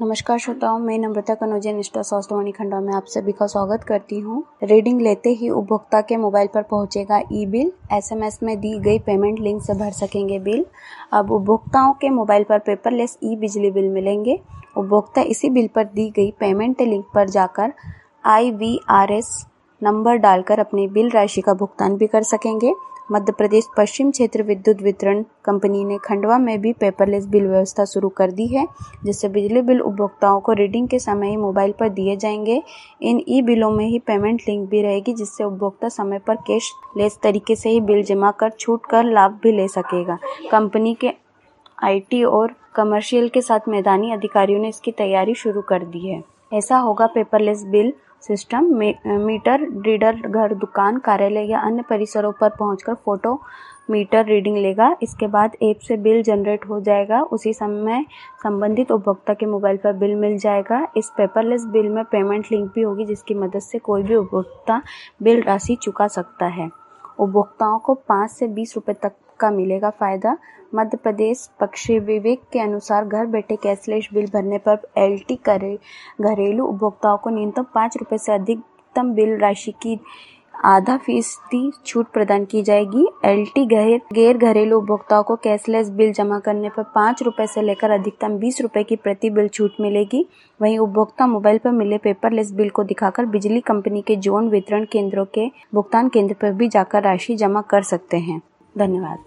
नमस्कार श्रोताओं, मैं नम्रता कनौजिया निष्ठा स्वास्थ्यवाणी खंडवा में आप सभी का स्वागत करती हूँ। रीडिंग लेते ही उपभोक्ता के मोबाइल पर पहुंचेगा ई बिल। एसएमएस में दी गई पेमेंट लिंक से भर सकेंगे बिल। अब उपभोक्ताओं के मोबाइल पर पेपरलेस ई बिजली बिल मिलेंगे। उपभोक्ता इसी बिल पर दी गई पेमेंट लिंक पर जाकर IVRS नंबर डालकर अपनी बिल राशि का भुगतान भी कर सकेंगे। मध्य प्रदेश पश्चिम क्षेत्र विद्युत वितरण कंपनी ने खंडवा में भी पेपरलेस बिल व्यवस्था शुरू कर दी है, जिससे बिजली बिल उपभोक्ताओं को रीडिंग के समय ही मोबाइल पर दिए जाएंगे। इन ई बिलों में ही पेमेंट लिंक भी रहेगी, जिससे उपभोक्ता समय पर कैशलेस तरीके से ही बिल जमा कर छूट कर लाभ भी ले सकेगा। कंपनी के IT और कमर्शियल के साथ मैदानी अधिकारियों ने इसकी तैयारी शुरू कर दी है। ऐसा होगा paperless bill system. Meter reader घर, दुकान, कार्यालय या अन्य परिसरों पर पहुंचकर फोटो मीटर रीडिंग लेगा। इसके बाद ऐप से बिल जनरेट हो जाएगा। उसी समय संबंधित उपभोक्ता के मोबाइल पर बिल मिल जाएगा। इस पेपरलेस बिल में पेमेंट लिंक भी होगी, जिसकी मदद से कोई भी उपभोक्ता बिल राशि चुका सकता है। उपभोक्ताओं को 5 से 20 रुपए तक का मिलेगा फायदा। मध्य प्रदेश पक्षी विवेक के अनुसार घर बैठे कैशलेस बिल भरने पर LT घरेलू उपभोक्ताओं को न्यूनतम 5 रुपए से अधिकतम बिल राशि की आधा फीसदी छूट प्रदान की जाएगी। LT गैर घरेलू उपभोक्ताओं को कैशलेस बिल जमा करने पर 5 रुपए से लेकर अधिकतम 20 रुपए की प्रति बिल छूट मिलेगी। वहीं उपभोक्ता मोबाइल पर मिले पेपरलेस बिल को दिखाकर बिजली कंपनी के जोन वितरण केंद्रों के भुगतान केंद्र पर भी जाकर राशि जमा कर सकते हैं। धन्यवाद।